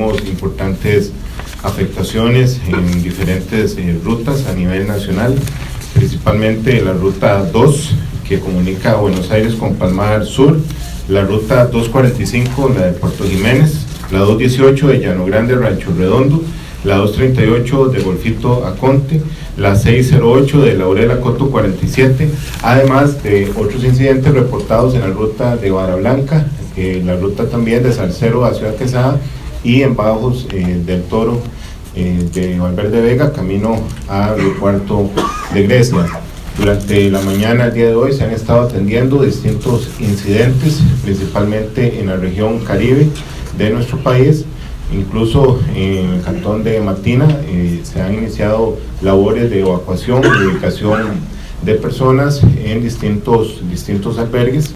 tenemos importantes afectaciones en diferentes rutas a nivel nacional, principalmente la ruta 2 que comunica Buenos Aires con Palmar Sur, la ruta 245, la de Puerto Jiménez, la 218 de Llano Grande, Rancho Redondo, la 238 de Golfito a Conte, la 608 de Laurel a Coto 47, además de otros incidentes reportados en la ruta de Vara Blanca, la ruta también de Salcero a Ciudad Quesada y en Bajos del Toro de Valverde Vega, camino al aeropuerto de Grecia. Durante la mañana del día de hoy se han estado atendiendo distintos incidentes, principalmente en la región Caribe de nuestro país. Incluso en el cantón de Matina se han iniciado labores de evacuación y ubicación de personas en distintos albergues.